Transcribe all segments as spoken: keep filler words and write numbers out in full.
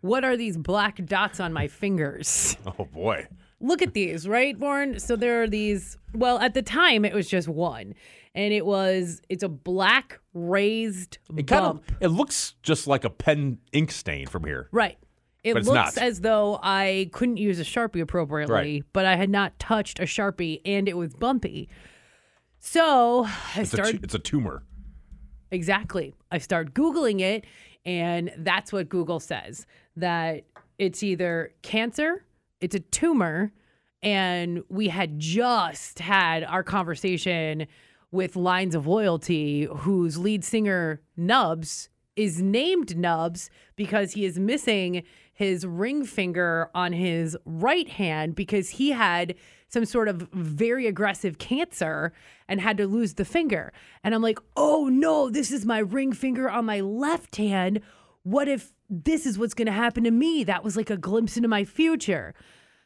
what are these black dots on my fingers? Oh, boy. Look at these, right, Warren? So there are these, well, at the time, it was just one. And it was, it's a black raised It kind bump. of, it looks just like a pen ink stain from here. Right. It But it's looks not. as though I couldn't use a Sharpie appropriately, Right. but I had not touched a Sharpie and it was bumpy. So I It's a, started, tu- it's a tumor. exactly. I start Googling it, and that's what Google says, that it's either cancer, it's a tumor, and we had just had our conversation with Lines of Loyalty, whose lead singer, Nubs, is named Nubs because he is missing his ring finger on his right hand because he had some sort of very aggressive cancer and had to lose the finger. And I'm like, oh no, this is my ring finger on my left hand. What if this is what's going to happen to me? That was like a glimpse into my future.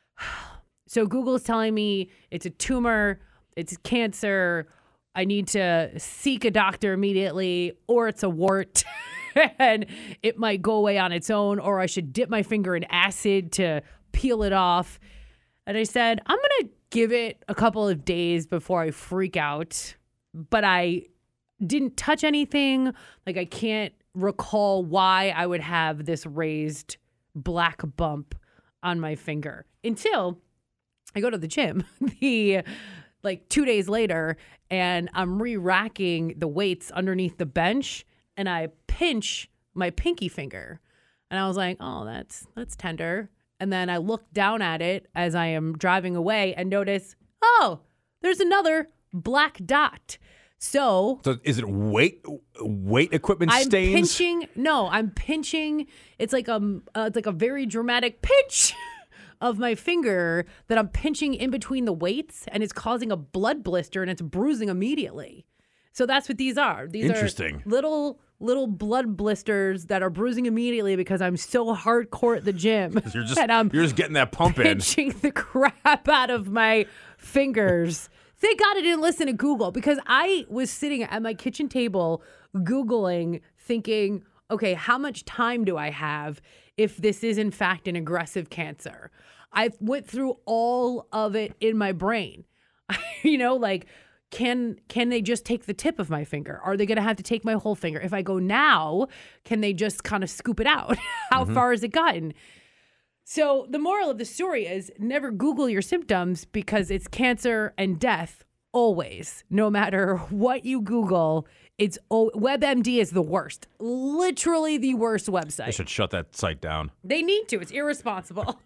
So Google's telling me it's a tumor, it's cancer. I need to seek a doctor immediately, or it's a wart and it might go away on its own, or I should dip my finger in acid to peel it off. And I said, I'm going to give it a couple of days before I freak out. But I didn't touch anything. Like, I can't recall why I would have this raised black bump on my finger until I go to the gym the like two days later, and I'm re-racking the weights underneath the bench, and I pinch my pinky finger. And I was like, oh, that's that's tender. And then I look down at it as I am driving away and notice, oh, there's another black dot. So, So is it weight weight equipment I'm stains? pinching. No, I'm pinching. It's like a, uh, it's like a very dramatic pinch of my finger that I'm pinching in between the weights, and it's causing a blood blister, and it's bruising immediately. So that's what these are. These Interesting. are little little blood blisters that are bruising immediately because I'm so hardcore at the gym. You're just and I'm you're just getting that pump in. pinching the crap out of my fingers. Thank God I didn't listen to Google, because I was sitting at my kitchen table Googling, thinking, okay, how much time do I have if this is in fact an aggressive cancer? I went through all of it in my brain. You know, like, can can they just take the tip of my finger? Are they going to have to take my whole finger? If I go now, can they just kind of scoop it out? How Mm-hmm. far has it gotten? So the moral of the story is never Google your symptoms, because it's cancer and death always. No matter what you Google, it's oh, WebMD is the worst. Literally the worst I website. should shut that site down. They need to. It's irresponsible.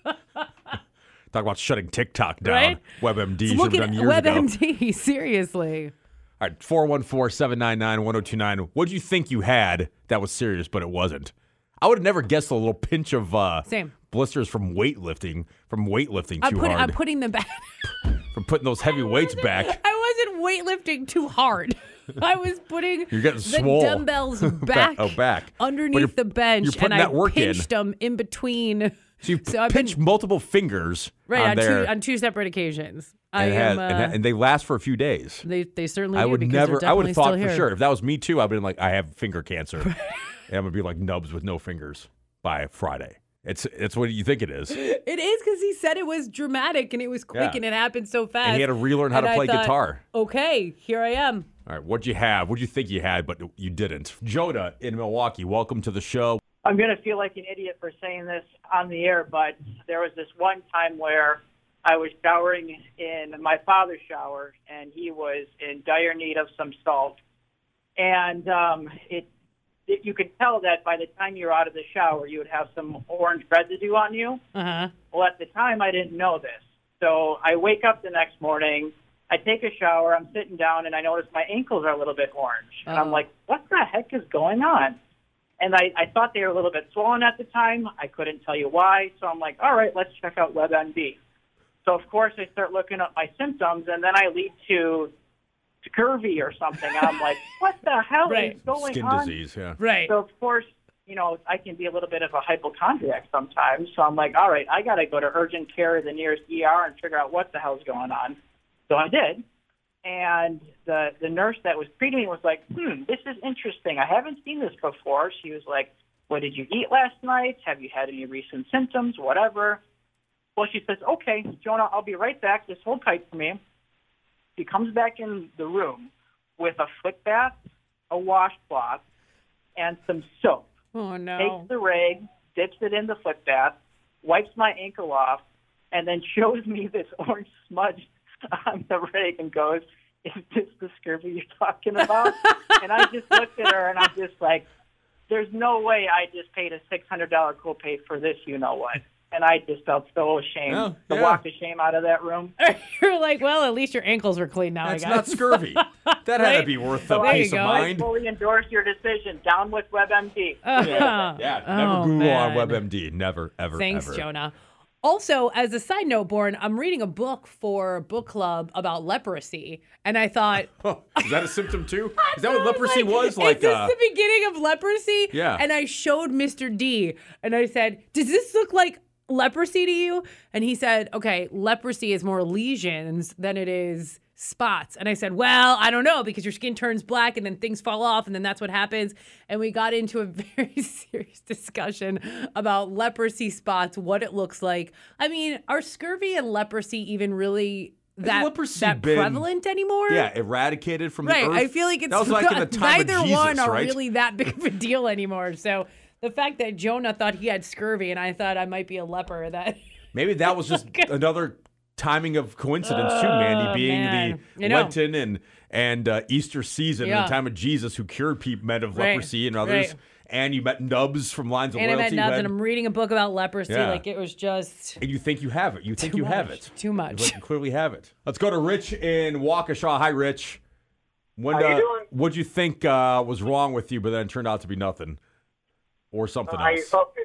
Talk about shutting TikTok down. Right? WebMD should Look have at done years ago. WebMD. Seriously. All right, four one four, seven nine nine, one oh two nine. What'd you think you had that was serious, but it wasn't? I would have never guessed a little pinch of uh, Same. blisters from weightlifting, from weightlifting I'm, too put, hard, I'm putting them back. from putting those heavy weights back. I wasn't weightlifting too hard. I was putting You're getting the swole. dumbbells back, oh, back. But underneath you're- the bench, you're putting and that I work in. pinched them in between. So you So I've been- pinch multiple fingers Right, on on, there, two, on two separate occasions. I and, it am. has- uh, and, that- and they last for a few days. they they certainly I do, would because never. they're I would definitely have thought still for here. sure if that was me too, I'd been like, I have finger cancer, and I'm gonna be like Nubs with no fingers by Friday. It's it's what you think it is. It is, because he said it was dramatic and it was quick Yeah. and it happened so fast. And he had to relearn how And to I play thought, guitar. Okay, here I am. All right, what'd you have? What'd you think you had, but you didn't? Joda in Milwaukee, welcome to the show. I'm going to feel like an idiot for saying this on the air, but there was this one time where I was showering in my father's shower, and he was in dire need of some salt. And um, it, it you could tell that by the time you were out of the shower, you would have some orange residue on you. Uh-huh. Well, at the time, I didn't know this. So I wake up the next morning, I take a shower, I'm sitting down, and I notice my ankles are a little bit orange. And I'm Oh. like, what the heck is going on? And I, I thought they were a little bit swollen at the time. I couldn't tell you why. So I'm like, all right, let's check out WebMD. So, of course, I start looking up my symptoms, and then I lead to scurvy or something. And I'm like, what the hell Right. is going Skin on? disease, yeah. Right. So, of course, you know, I can be a little bit of a hypochondriac sometimes. So I'm like, all right, I got to go to urgent care, the nearest E R, and figure out what the hell's going on. So I did. And the the nurse that was treating me was like, hmm, this is interesting. I haven't seen this before. She was like, What did you eat last night? Have you had any recent symptoms? Whatever. Well, she says, okay, Jonah, I'll be right back. Just hold tight for me. She comes back in the room with a foot bath, a washcloth, and some soap. Oh, no. Takes the rag, dips it in the foot bath, wipes my ankle off, and then shows me this orange smudge on the rag and goes, is this the scurvy you're talking about? And I just looked at her and I'm just like, there's no way I just paid a six hundred dollars copay for this, you know what? And I just felt so ashamed Oh, to yeah. walk the shame out of that room. You're like, well, at least your ankles were clean now, That's I guess. not scurvy. That had to Right? be worth So the There I, you peace of go. I mind. fully endorse your decision. Down with WebMD. Uh, Yeah, never oh, Google man. on WebMD. Never, ever, Thanks, ever. Jonah. Also, as a side note, Born, I'm reading a book for book club about leprosy, and I thought, Oh, is that a symptom too? Is that what I was leprosy like, was? Like, is this uh, the beginning of leprosy? Yeah. And I showed Mister D, and I said, does this look like leprosy to you? And he said, okay, leprosy is more lesions than it is spots. And I said, well, I don't know, because your skin turns black and then things fall off and then that's what happens. And we got into a very serious discussion about leprosy spots, what it looks like. I mean, are scurvy and leprosy even really that, leprosy that been- prevalent anymore? yeah, eradicated from Right. the earth. I feel like it's that was like in the time neither of Jesus, one are right? really that big of a deal anymore. So the fact that Jonah thought he had scurvy and I thought I might be a leper, that Maybe that was just another timing of coincidence too, Mandy, being man. the You know. Lenten and and uh, Easter season, Yeah. the time of Jesus, who cured people men of Right, leprosy and others. right. And you met Nubs from Lines of and I met Loyalty. Nubs when- and I'm reading a book about leprosy. Yeah. Like it was just and you think you have it. You think too you much. have it. Too much. You clearly have it. Let's go to Rich in Waukesha. Hi, Rich. When, How you uh, doing? What'd you think uh, was wrong with you, but then it turned out to be nothing? Or something I, else? about,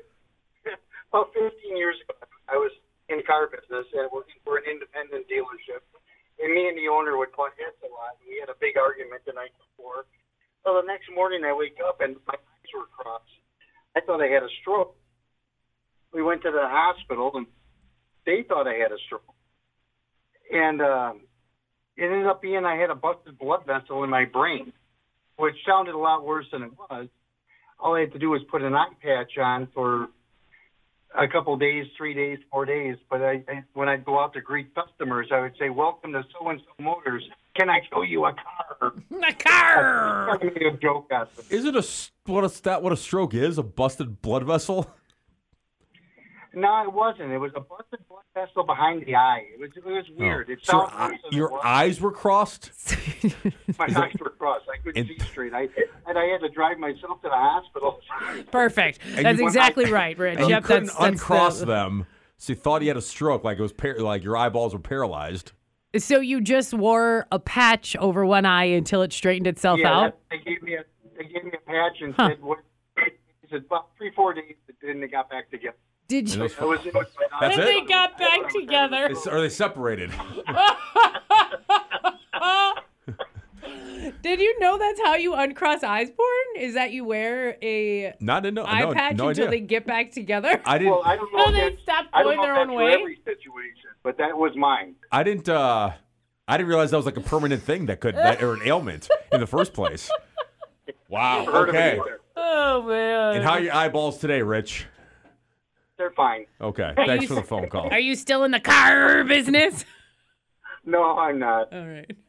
about fifteen years ago, I was in the car business and working for an independent dealership. And me and the owner would butt heads a lot. We had a big argument the night before. So the next morning I wake up and my eyes were crossed. I thought I had a stroke. We went to the hospital and they thought I had a stroke. And um, it ended up being I had a busted blood vessel in my brain, which sounded a lot worse than it was. All I had to do was put an eye patch on for a couple of days, three days, four days. But I, I, when I'd go out to greet customers, I would say, "Welcome to so-and-so Motors. Can I show you a car?" a car. I made a joke out of it. Is it a s- what is that? What a stroke is? A busted blood vessel? No, it wasn't. It was a busted blood vessel behind the eye. It was it was weird. It So your, sounded eye- worse than it your was. eyes were crossed? My is that- eyes were crossed. I couldn't And- see straight. I and I had to drive myself to the hospital. Perfect. And That's you- exactly right, Rich. And Yep, you couldn't that's, that's uncross the- them, so you thought he had a stroke, like it was par- like your eyeballs were paralyzed. So you just wore a patch over one eye until it straightened itself yeah, out? that- they gave me a they gave me a patch and Huh. said what. He said about three four days, and then they got back together. Did And you? those- It was, it was That's And it? they got back together. Is- Are they separated? Did you know that's how you uncross eyes, Born? Is that you wear a Not in no, eye no, patch no until idea. they get back together? I didn't. Well, I don't know. Oh, if they that's- stopped I don't going know their if own that's way? for every situation, but that was mine. I didn't. Uh, I didn't realize that was like a permanent thing that could that, or an ailment in the first place. Wow. Never heard of it Okay. either. Oh man. And how are your eyeballs today, Rich? They're fine. Okay. Are Thanks you for the s- phone call. Are you still in the car business? No, I'm not. All right.